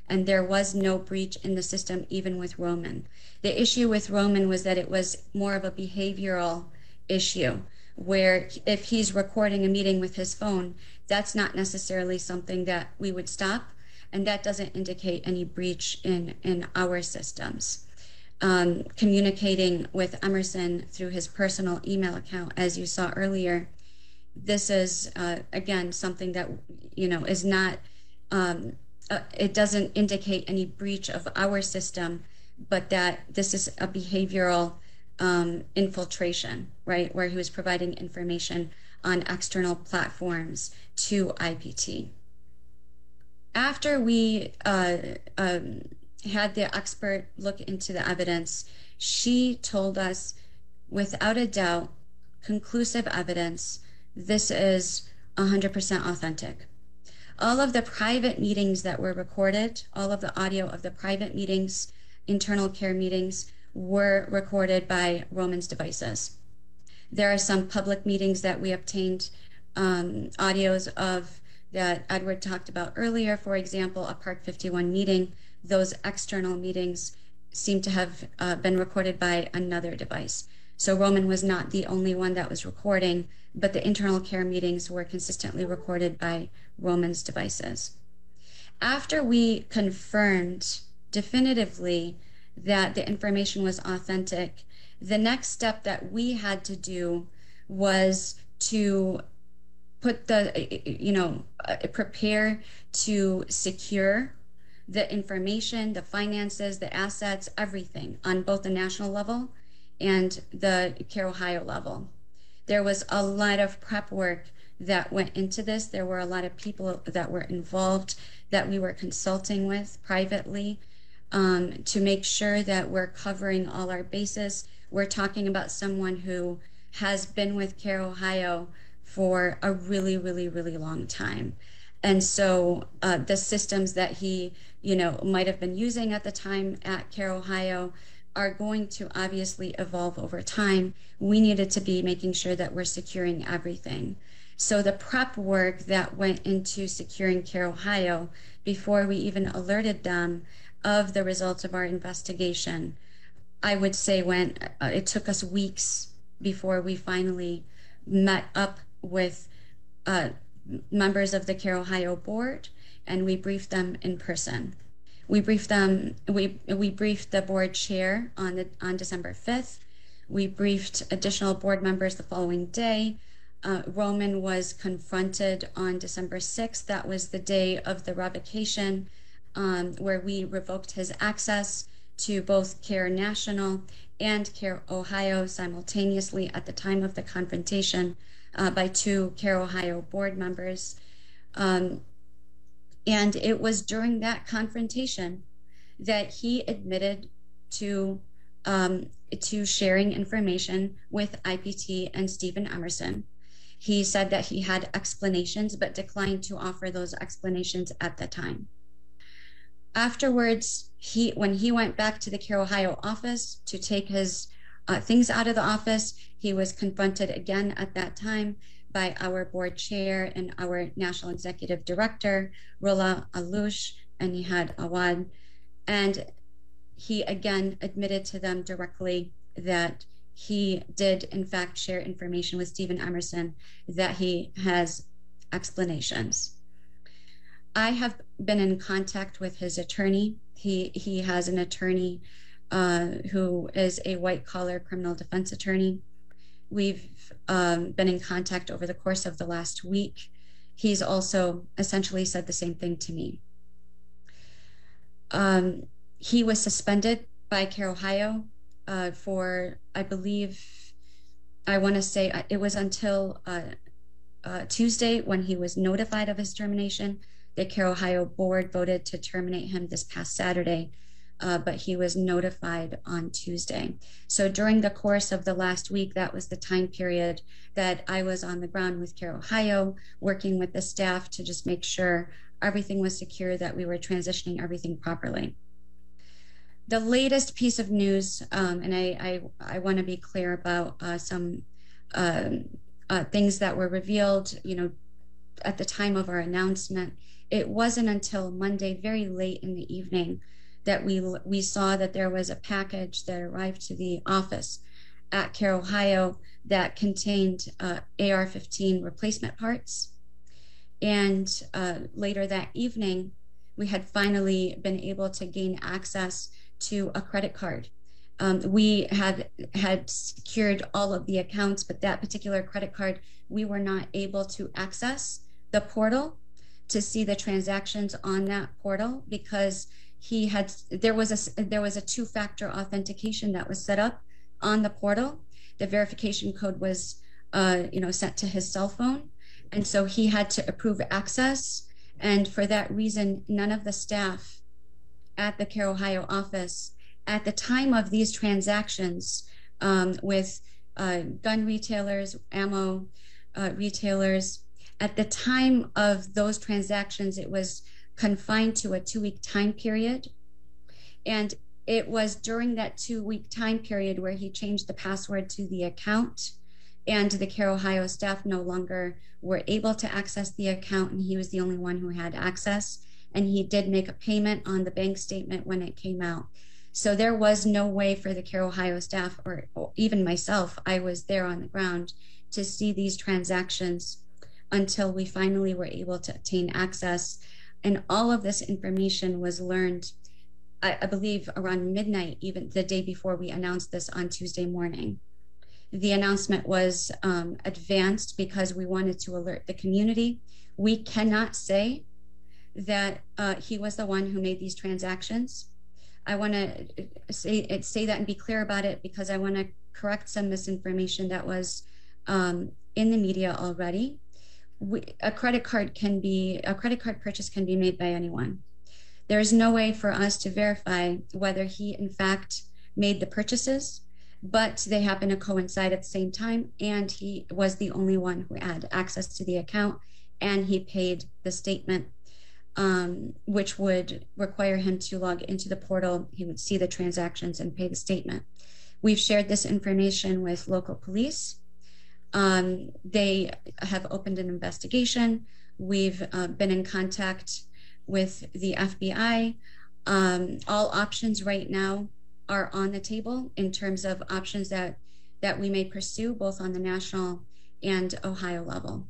and there was no breach in the system, even with Roman. The issue with Roman was that it was more of a behavioral issue, where if he's recording a meeting with his phone, that's not necessarily something that we would stop, and that doesn't indicate any breach in our systems. Communicating with Emerson through his personal email account, as you saw earlier, this is, again, something that, is not, it doesn't indicate any breach of our system, but that this is a behavioral infiltration, right, where he was providing information on external platforms to IPT. After we had the expert look into the evidence, she told us, without a doubt, conclusive evidence, this is 100% authentic. All of the private meetings that were recorded, all of the audio of the private meetings, internal care meetings, were recorded by Roman's devices. There are some public meetings that we obtained audios of that Edward talked about earlier. For example, a Park 51 meeting, those external meetings seem to have been recorded by another device. So Roman was not the only one that was recording, but the internal care meetings were consistently recorded by Roman's devices. After we confirmed definitively that the information was authentic, the next step that we had to do was to put prepare to secure the information, the finances, the assets, everything on both the national level and the Care Ohio level. There was a lot of prep work that went into this. There were a lot of people that were involved that we were consulting with privately to make sure that we're covering all our bases. We're talking about someone who has been with Care Ohio for a really, really, really long time. And so the systems that he, might have been using at the time at Care Ohio are going to obviously evolve over time. We needed to be making sure that we're securing everything. So the prep work that went into securing Care Ohio before we even alerted them of the results of our investigation, I would say it took us weeks before we finally met up with members of the Care Ohio board, and we briefed them in person. We briefed them. We briefed the board chair on December 5th. We briefed additional board members the following day. Roman was confronted on December 6th. That was the day of the revocation, where we revoked his access to both Care National and Care Ohio simultaneously at the time of the confrontation by two Care Ohio board members. And it was during that confrontation that he admitted to sharing information with IPT and Stephen Emerson. He said that he had explanations, but declined to offer those explanations at the time. Afterwards, when he went back to the Care Ohio office to take his things out of the office, he was confronted again at that time by our board chair and our national executive director, Rola Alush and Nihad Awad. And he again admitted to them directly that he did in fact share information with Stephen Emerson, that he has explanations. I have been in contact with his attorney. He has an attorney who is a white-collar criminal defense attorney. We've been in contact over the course of the last week. He's also essentially said the same thing to me. He was suspended by Care Ohio for, I want to say it was until Tuesday when he was notified of his termination. The Care Ohio board voted to terminate him this past Saturday, but he was notified on Tuesday. So during the course of the last week, that was the time period that I was on the ground with Care Ohio, working with the staff to just make sure everything was secure, that we were transitioning everything properly. The latest piece of news, and I want to be clear about some things that were revealed, at the time of our announcement, It wasn't until Monday, very late in the evening, that we saw that there was a package that arrived to the office at CARE Ohio that contained AR-15 replacement parts. And later that evening, we had finally been able to gain access to a credit card. We had secured all of the accounts, but that particular credit card, we were not able to access the portal to see the transactions on that portal because there was a two-factor authentication that was set up on the portal. The verification code was sent to his cell phone, and so he had to approve access. And for that reason, none of the staff at the CARE Ohio office at the time of these transactions with gun retailers, ammo retailers, at the time of those transactions, it was confined to a 2-week time period. And it was during that 2-week time period where he changed the password to the account, and the CARE Ohio staff no longer were able to access the account, and he was the only one who had access. And he did make a payment on the bank statement when it came out. So there was no way for the CARE Ohio staff or even myself, I was there on the ground, to see these transactions until we finally were able to obtain access. And all of this information was learned, I believe, around midnight, even the day before we announced this on Tuesday morning. The announcement was advanced because we wanted to alert the community. We cannot say that he was the one who made these transactions. I want to say that and be clear about it because I want to correct some misinformation that was in the media already. A credit card purchase can be made by anyone. There is no way for us to verify whether he in fact made the purchases, but they happen to coincide at the same time, and he was the only one who had access to the account, and he paid the statement, which would require him to log into the portal. He would see the transactions and pay the statement. We've shared this information with local police. They have opened an investigation. We've been in contact with the FBI. All options right now are on the table in terms of options that we may pursue both on the national and Ohio level.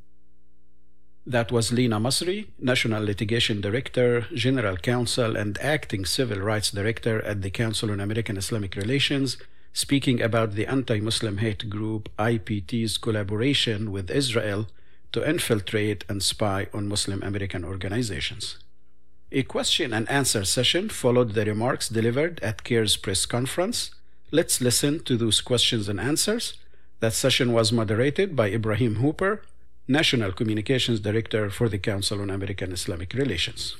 That was Lena Masri, National Litigation Director, General Counsel, and Acting Civil Rights Director at the Council on American Islamic Relations, speaking about the anti-Muslim hate group IPT's collaboration with Israel to infiltrate and spy on Muslim American organizations. A question and answer session followed the remarks delivered at CARE's press conference. Let's listen to those questions and answers. That session was moderated by Ibrahim Hooper, National Communications Director for the Council on American Islamic Relations.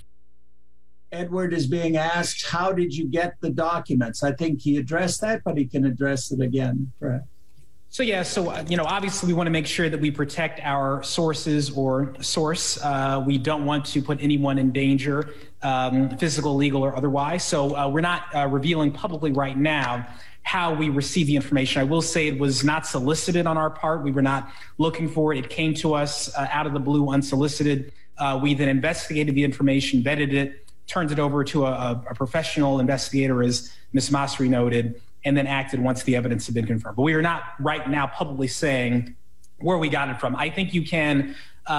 Edward is being asked, how did you get the documents? I think he addressed that, but he can address it again, perhaps. So obviously we want to make sure that we protect our sources or source. We don't want to put anyone in danger, physical, legal, or otherwise. So we're not revealing publicly right now how we receive the information. I will say it was not solicited on our part. We were not looking for it. It came to us out of the blue, unsolicited. We then investigated the information, vetted it, turned it over to a professional investigator, as Ms. Masri noted, and then acted once the evidence had been confirmed. But we are not right now publicly saying where we got it from. I think you can,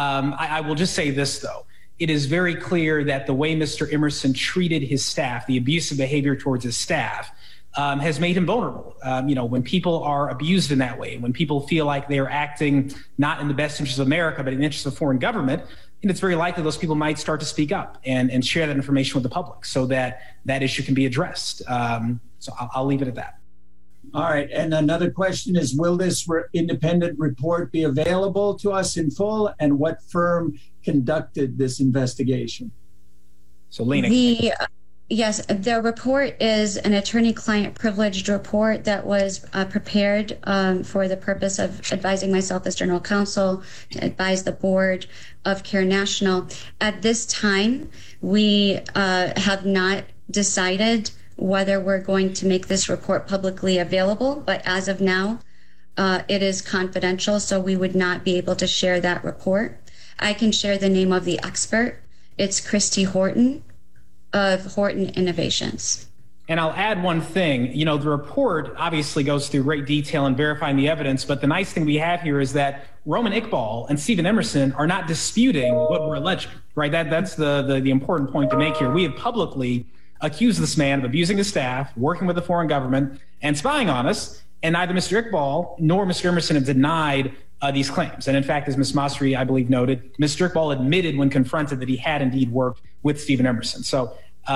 I will just say this though. It is very clear that the way Mr. Emerson treated his staff, the abusive behavior towards his staff, has made him vulnerable. When people are abused in that way, when people feel like they are acting not in the best interest of America, but in the interest of foreign government, and it's very likely those people might start to speak up and share that information with the public so that that issue can be addressed. So I'll leave it at that. All right. And another question is, will this independent report be available to us in full? And what firm conducted this investigation? So Lena. Yes, the report is an attorney-client privileged report that was prepared for the purpose of advising myself as general counsel, to advise the board of CARE National. At this time, we have not decided whether we're going to make this report publicly available, but as of now, it is confidential, so we would not be able to share that report. I can share the name of the expert it's Christy Horton of Horton Innovations. And I'll add one thing. You know, the report obviously goes through great detail in verifying the evidence, but the nice thing we have here is that Roman Iqbal and Stephen Emerson are not disputing what we're alleging, right? That's the important point to make here. We have publicly accused this man of abusing his staff, working with the foreign government, and spying on us, and neither Mr. Iqbal nor Mr. Emerson have denied these claims. And in fact, as Ms. Masri, I believe, noted, Mr. Iqbal admitted when confronted that he had indeed worked with Stephen Emerson. So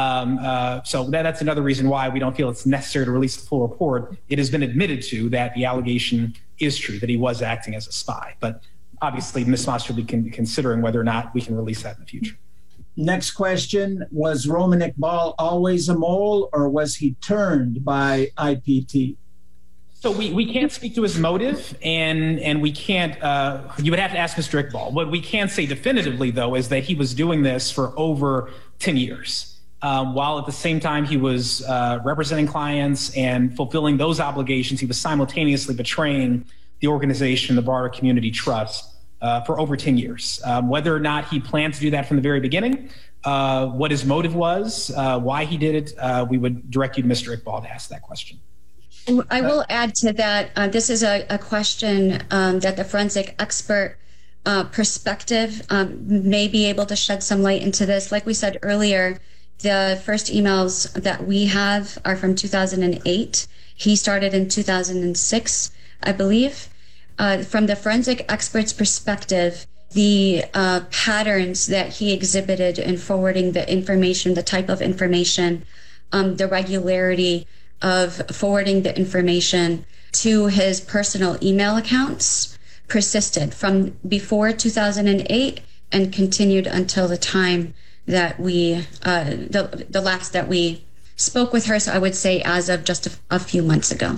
that's another reason why we don't feel it's necessary to release the full report. It has been admitted to that the allegation is true, that he was acting as a spy. But obviously, Ms. Masri will be considering whether or not we can release that in the future. Next question, was Roman Iqbal always a mole, or was he turned by IPT? So we can't speak to his motive, and we can't, you would have to ask Mr. Iqbal. What we can say definitively, though, is that he was doing this for over 10 years. While at the same time he was representing clients and fulfilling those obligations, he was simultaneously betraying the organization, the broader community trust, for over 10 years. Whether or not he planned to do that from the very beginning, what his motive was, why he did it, we would direct you to Mr. Iqbal to ask that question. I will add to that, this is a question that the forensic expert perspective may be able to shed some light into this. Like we said earlier, the first emails that we have are from 2008. He started in 2006, I believe. From the forensic expert's perspective, the patterns that he exhibited in forwarding the information, the type of information, the regularity of forwarding the information to his personal email accounts persisted from before 2008 and continued until the time that we, the last that we spoke with her. So I would say as of just a few months ago.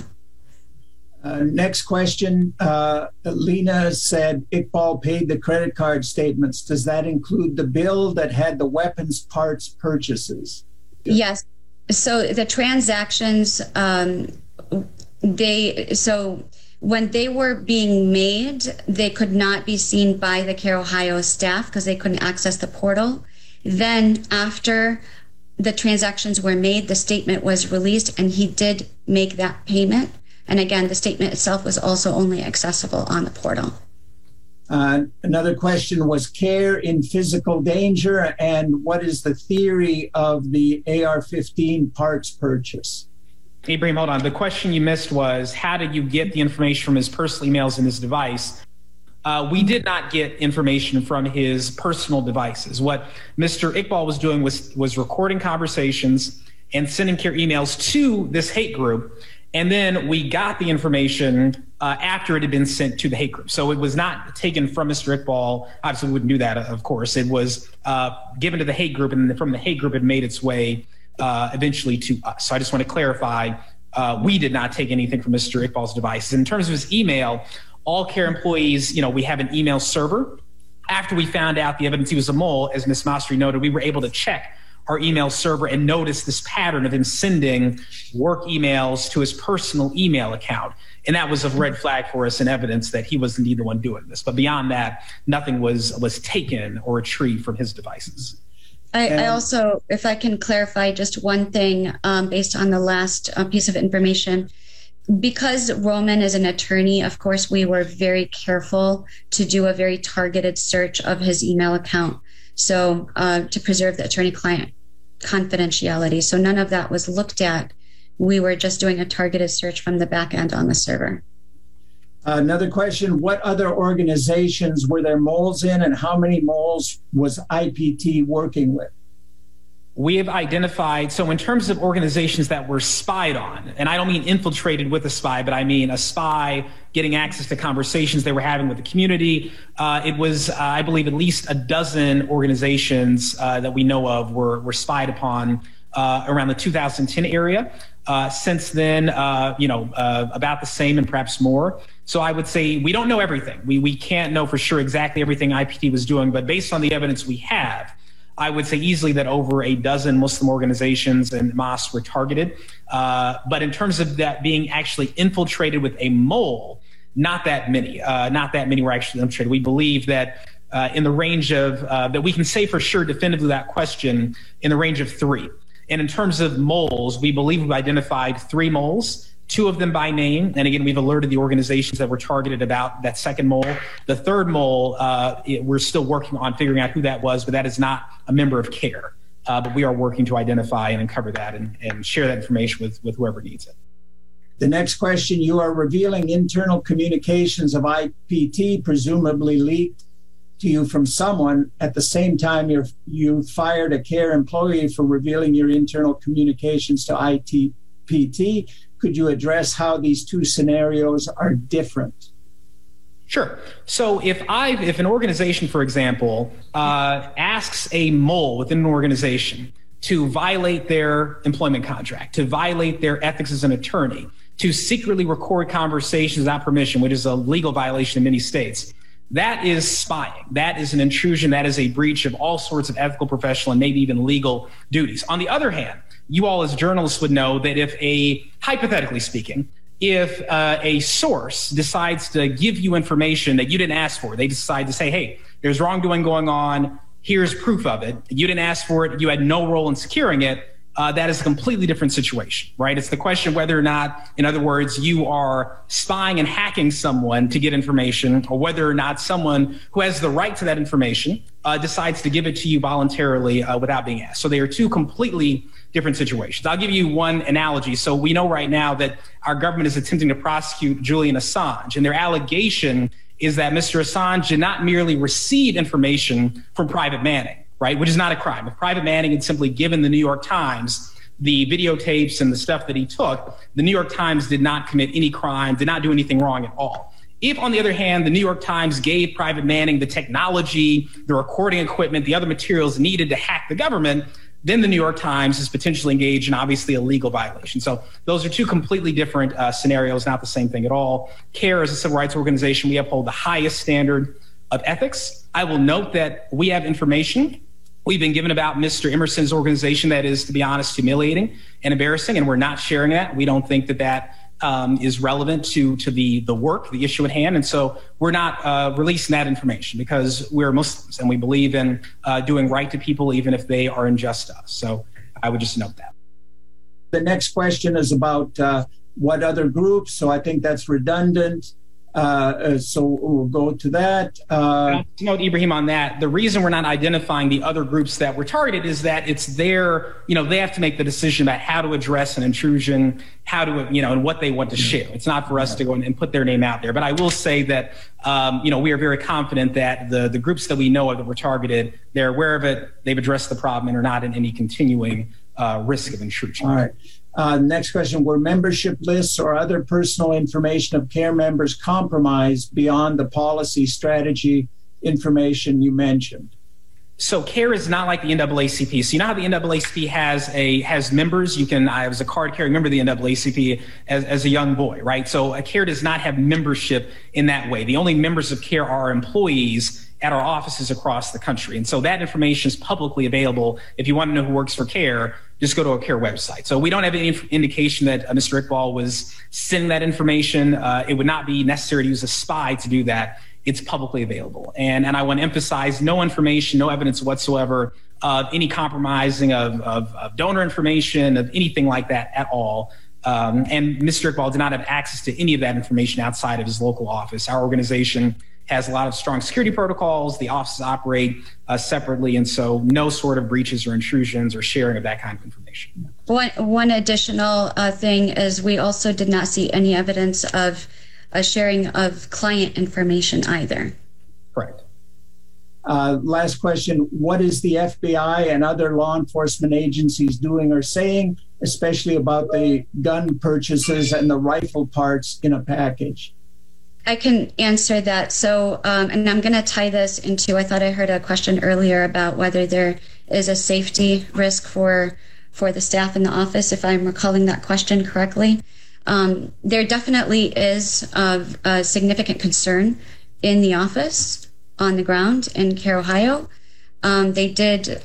Next question. Lena said Iqbal paid the credit card statements. Does that include the bill that had the weapons parts purchases? Yes. So the transactions, when they were being made, they could not be seen by the CARE Ohio staff because they couldn't access the portal. Then after the transactions were made, the statement was released and he did make that payment. And again, the statement itself was also only accessible on the portal. Another question, was CARE in physical danger, and what is the theory of the AR-15 parts purchase? Ibrahim, hold on. The question you missed was, how did you get the information from his personal emails in his device? We did not get information from his personal devices. What Mr. Iqbal was doing was recording conversations and sending CARE emails to this hate group. And then we got the information after it had been sent to the hate group. So it was not taken from Mr. Iqbal. Obviously, we wouldn't do that, of course. It was given to the hate group, and from the hate group, it made its way eventually to us. So I just want to clarify, we did not take anything from Mr. Iqbal's devices. In terms of his email, all CARE employees, we have an email server. After we found out the evidence he was a mole, as Ms. Masri noted, we were able to check our email server and notice this pattern of him sending work emails to his personal email account. And that was a red flag for us and evidence that he was indeed the one doing this. But beyond that, nothing was taken or retrieved from his devices. I also, if I can clarify just one thing based on the last piece of information, because Roman is an attorney, of course, we were very careful to do a very targeted search of his email account. So to preserve the attorney-client confidentiality. So none of that was looked at. We were just doing a targeted search from the back end on the server. Another question, what other organizations were there moles in, and how many moles was IPT working with? We have identified, so in terms of organizations that were spied on, and I don't mean infiltrated with a spy, but I mean a spy getting access to conversations they were having with the community. It was, I believe, at least a dozen organizations that we know of were spied upon around the 2010 area. Since then, about the same and perhaps more. So I would say we don't know everything. We can't know for sure exactly everything IPT was doing, but based on the evidence we have, I would say easily that over a dozen Muslim organizations and mosques were targeted. But in terms of that being actually infiltrated with a mole, not that many. Not that many were actually infiltrated. We believe that in the range of, that we can say for sure definitively that question, in the range of 3. And in terms of moles, we believe we've identified 3 moles, 2 of them by name. And again, we've alerted the organizations that were targeted about that second mole. The third mole, we're still working on figuring out who that was, but that is not a member of CARE. But we are working to identify and uncover that and share that information with whoever needs it. The next question, you are revealing internal communications of IPT, presumably leaked to you from someone. At the same time, you fired a CARE employee for revealing your internal communications to IPT. Could you address how these 2 scenarios are different? Sure. So if an organization, for example, asks a mole within an organization to violate their employment contract, to violate their ethics as an attorney, to secretly record conversations without permission, which is a legal violation in many states, that is spying. That is an intrusion. That is a breach of all sorts of ethical, professional, and maybe even legal duties. On the other hand, you all as journalists would know that hypothetically speaking, if a source decides to give you information that you didn't ask for, they decide to say, hey, there's wrongdoing going on, here's proof of it, you didn't ask for it, you had no role in securing it, that is a completely different situation, right? It's the question of whether or not, in other words, you are spying and hacking someone to get information, or whether or not someone who has the right to that information decides to give it to you voluntarily without being asked. So they are 2 completely different situations. I'll give you one analogy. So we know right now that our government is attempting to prosecute Julian Assange, and their allegation is that Mr. Assange did not merely receive information from Private Manning, right, which is not a crime. If Private Manning had simply given the New York Times the videotapes and the stuff that he took, the New York Times did not commit any crime, did not do anything wrong at all. If, on the other hand, the New York Times gave Private Manning the technology, the recording equipment, the other materials needed to hack the government, then the New York Times is potentially engaged in obviously a legal violation. So those are 2 completely different scenarios, not the same thing at all. CARE is a civil rights organization. We uphold the highest standard of ethics. I will note that we have information we've been given about Mr. Emerson's organization that is, to be honest, humiliating and embarrassing, and we're not sharing that. We don't think that is relevant to the work, the issue at hand. And so we're not releasing that information because we're Muslims and we believe in doing right to people even if they are unjust to us. So I would just note that. The next question is about what other groups, so I think that's redundant. So we'll go to that. To note, Ibrahim, on that, the reason we're not identifying the other groups that were targeted is that it's their, they have to make the decision about how to address an intrusion, how to, and what they want to share. It's not for us to go and put their name out there. But I will say that, we are very confident that the groups that we know of that were targeted, they're aware of it, they've addressed the problem, and are not in any continuing risk of intrusion. All right. Next question, were membership lists or other personal information of CARE members compromised beyond the policy strategy information you mentioned? So CARE is not like the NAACP. So you know how the NAACP has members? I was a card-carrying member of the NAACP as a young boy, right? So CARE does not have membership in that way. The only members of CARE are employees at our offices across the country. And so that information is publicly available. If you want to know who works for CARE, just go to a CARE website. So we don't have any indication that Mr. Iqbal was sending that information. It would not be necessary to use a spy to do that. It's publicly available. And I want to emphasize no information, no evidence whatsoever of any compromising of donor information, of anything like that at all. And Mr. Iqbal did not have access to any of that information outside of his local office. Our organization has a lot of strong security protocols. The offices operate separately, and so no sort of breaches or intrusions or sharing of that kind of information. One additional thing is we also did not see any evidence of a sharing of client information either. Correct. Last question, what is the FBI and other law enforcement agencies doing or saying, especially about the gun purchases and the rifle parts in a package? I can answer that. So, and I'm going to tie this into, I thought I heard a question earlier about whether there is a safety risk for the staff in the office, if I'm recalling that question correctly. There definitely is a significant concern in the office on the ground in CARE Ohio. They did,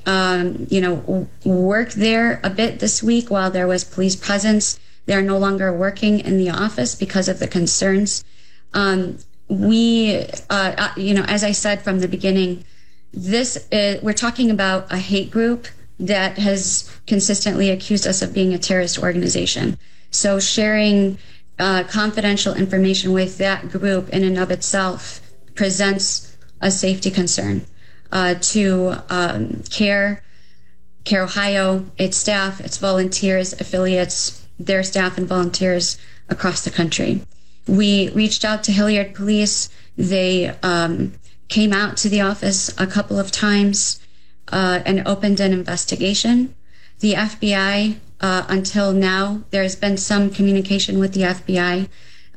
work there a bit this week while there was police presence. They're no longer working in the office because of the concerns. we, as I said from the beginning, we're talking about a hate group that has consistently accused us of being a terrorist organization. So sharing confidential information with that group in and of itself presents a safety concern to CARE Ohio, its staff, its volunteers, affiliates, their staff and volunteers across the country. We reached out to Hilliard Police. They came out to the office a couple of times and opened an investigation. The FBI, until now, there's been some communication with the FBI,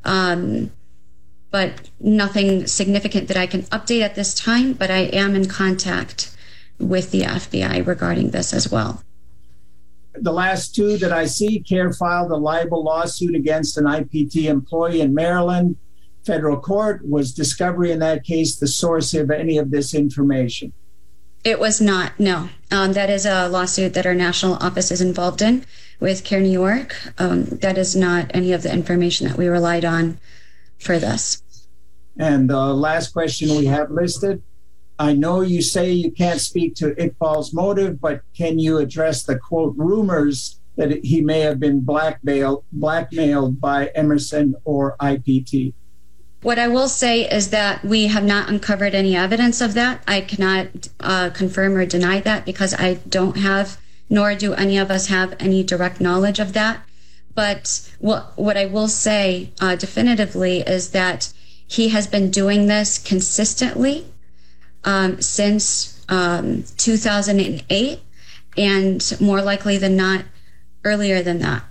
but nothing significant that I can update at this time, but I am in contact with the FBI regarding this as well. The last two that I see, CARE filed a libel lawsuit against an IPT employee in Maryland. Federal court. Was discovery in that case the source of any of this information? It was not, no. That is a lawsuit that our national office is involved in with CARE New York. That is not any of the information that we relied on for this. And the last question we have listed, I know you say you can't speak to Iqbal's motive, but can you address the quote rumors that he may have been blackmailed by Emerson or IPT? What I will say is that we have not uncovered any evidence of that. I cannot confirm or deny that because I don't have, nor do any of us have any direct knowledge of that. But what I will say definitively is that he has been doing this consistently since 2008, and more likely than not, earlier than that.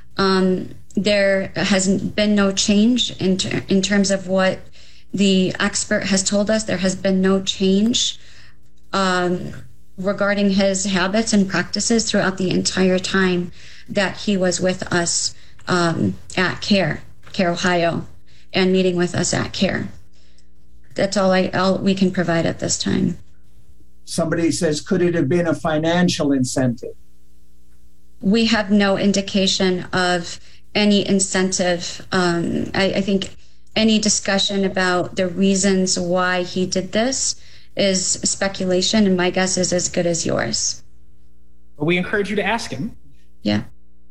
There has been no change in terms of what the expert has told us. There has been no change regarding his habits and practices throughout the entire time that he was with us at CARE Ohio, and meeting with us at CARE. That's all we can provide at this time. Somebody says, could it have been a financial incentive? We have no indication of any incentive. I think any discussion about the reasons why he did this is speculation, and my guess is as good as yours. We encourage you to ask him. Yeah.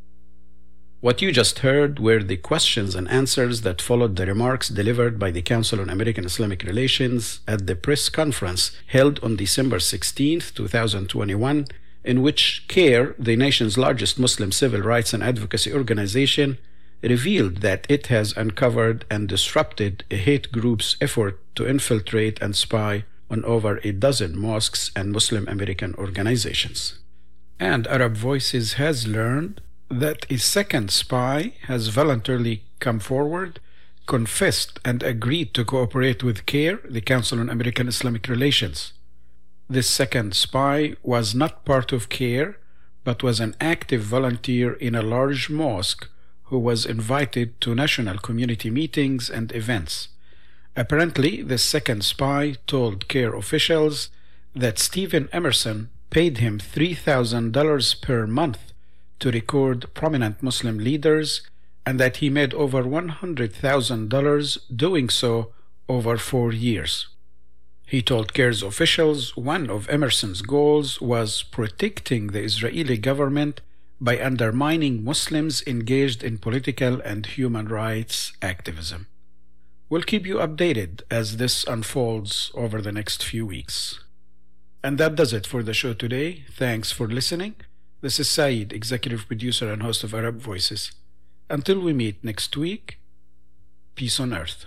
What you just heard were the questions and answers that followed the remarks delivered by the Council on American Islamic Relations at the press conference held on December 16, 2021, in which CARE, the nation's largest Muslim civil rights and advocacy organization, revealed that it has uncovered and disrupted a hate group's effort to infiltrate and spy on over a dozen mosques and Muslim American organizations. And Arab Voices has learned that a second spy has voluntarily come forward, confessed, and agreed to cooperate with CARE, the Council on American Islamic Relations. This second spy was not part of CARE, but was an active volunteer in a large mosque who was invited to national community meetings and events. Apparently, the second spy told CARE officials that Stephen Emerson paid him $3,000 per month to record prominent Muslim leaders, and that he made over $100,000 doing so over 4 years. He told CARE's officials one of Emerson's goals was protecting the Israeli government by undermining Muslims engaged in political and human rights activism. We'll keep you updated as this unfolds over the next few weeks. And that does it for the show today. Thanks for listening. This is Saeed, executive producer and host of Arab Voices. Until we meet next week, peace on earth.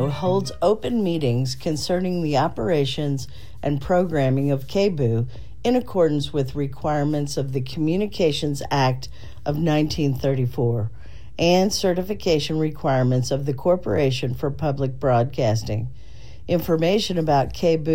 holds open meetings concerning the operations and programming of KBOO in accordance with requirements of the Communications Act of 1934 and certification requirements of the Corporation for Public Broadcasting. Information about KBOO